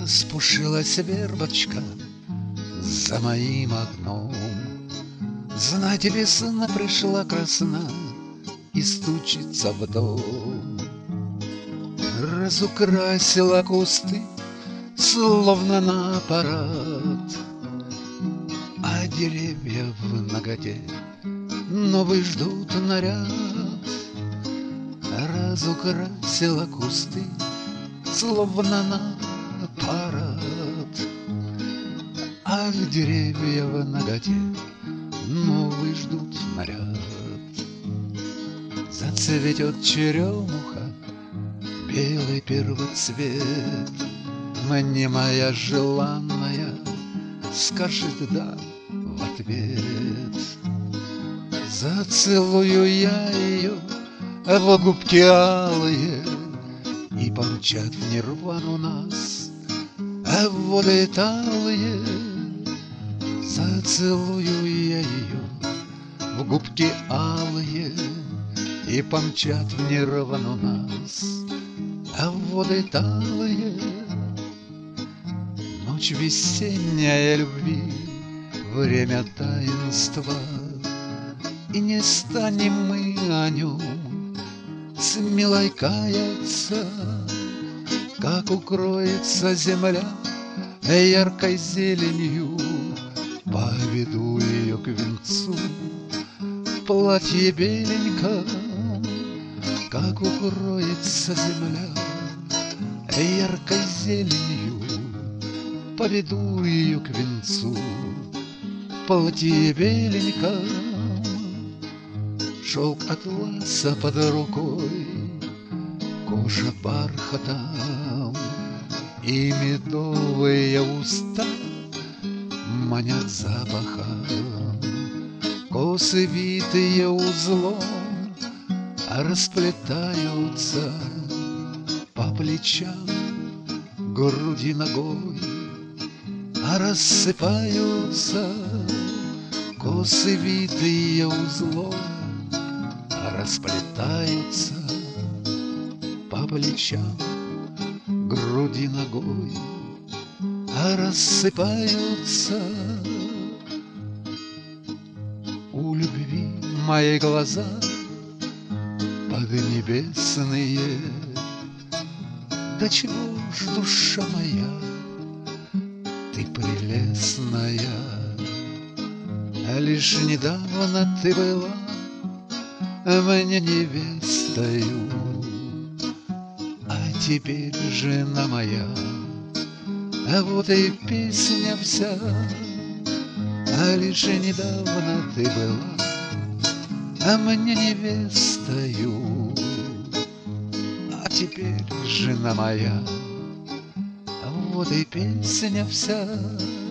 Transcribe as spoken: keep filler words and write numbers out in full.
Распушилась вербочка за моим окном. Знайте, весна пришла красна и стучится в дом. Разукрасила кусты, словно на парад, а деревья в наготе новый ждут наряд. Разукрасила кусты, словно на парад, а деревья в наготе новый ждут наряд. Зацветет черемуха, белый первоцвет, мне моя желанная скажет «да» в ответ. Зацелую я ее в губки алые, и помчат в нирвану нас а воды талые. Зацелую я ее в губки алые, и помчат в нирвану нас а воды талые. Ночь весенняя любви, время таинства, и не станем мы о нем с милой каяться. Как укроется земля яркой зеленью, поведу ее к венцу в платье беленьком. Как укроется земля яркой зеленью, поведу ее к венцу в платье беленьком. Шелк атласа под рукой, кожа бархатом, и медовые уста манят запахом. Косы, витые узлом, расплетаются по плечам, груди ногой, а рассыпаются. Косы, витые узлом, расплетаются по плечам, груди ногой, а рассыпаются. У любви мои глаза поднебесные. Да чего ж, душа моя, ты прелестная? Лишь недавно ты была мне невестою, а теперь жена моя. А вот и песня вся. А лишь недавно ты была а мне невестою, а теперь жена моя. А вот и песня вся.